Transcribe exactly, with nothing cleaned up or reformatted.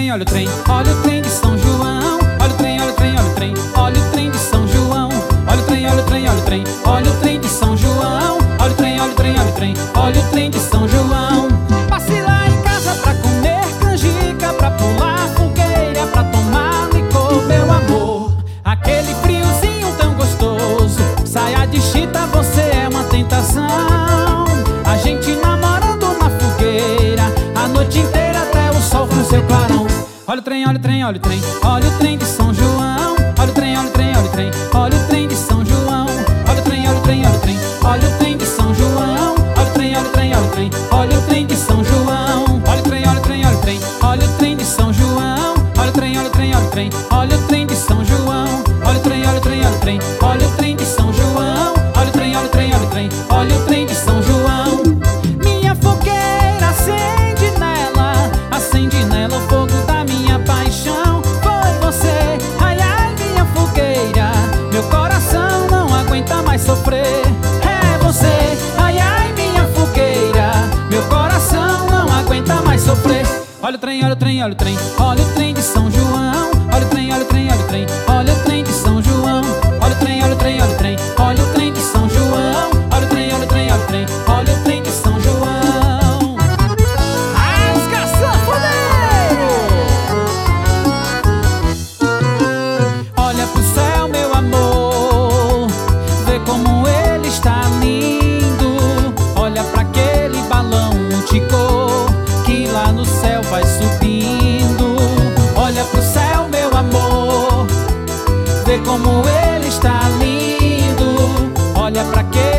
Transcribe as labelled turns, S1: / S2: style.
S1: trem, olha o trem, olha o trem de São João. Olha o trem, olha o trem, olha o trem, olha o trem de São João. Olha o trem, olha o trem, olha o trem, olha o trem de São João. Olha o trem, olha o trem, olha o trem, olha o trem de São João. Passe lá em casa pra comer canjica, pra pular fogueira, pra tomar licor, meu amor. Aquele friozinho tão gostoso, saia de chita, você é uma tentação. A gente namorando na fogueira, a noite inteira até o sol com seu clarão. Olha o trem, olha o trem, olha o trem, olha o trem de São João. Olha o trem, olha o trem, olha o trem, olha o trem de São João. Olha o trem, olha o trem, olha o trem, olha o trem de São João. Olha o trem, olha o trem, olha o trem, olha o trem de São João. Olha o trem, olha o trem, olha o trem, olha o trem de São João. Olha o trem, olha o trem, olha o trem, olha o trem de São João. Olha o trem, olha o trem, olha o trem, olha o trem de São João. Olha o trem, olha o trem, olha o trem, olha o trem de São João. Minha fogueira acende nela, acende nela o fogo da minha paixão. Foi você, ai ai minha fogueira, meu coração não aguenta mais sofrer. É você, ai ai minha fogueira, meu coração não aguenta mais sofrer. Olha o trem, olha o trem, olha o trem, olha o trem de São João. Olha o trem, olha o trem, olha o trem, olha o trem de São João. Olha o trem, olha o trem, olha o trem, olha o trem de São João. Olha o trem, olha o trem, olha o trem, olha o trem de São João. Rasga sanfoneiro! Olha pro céu, meu amor, vê como ele está lindo. Olha pra aquele balão multicor que lá no céu vai subindo. Olha pro céu, meu amor, vê como ele está lindo. Olha pra aquele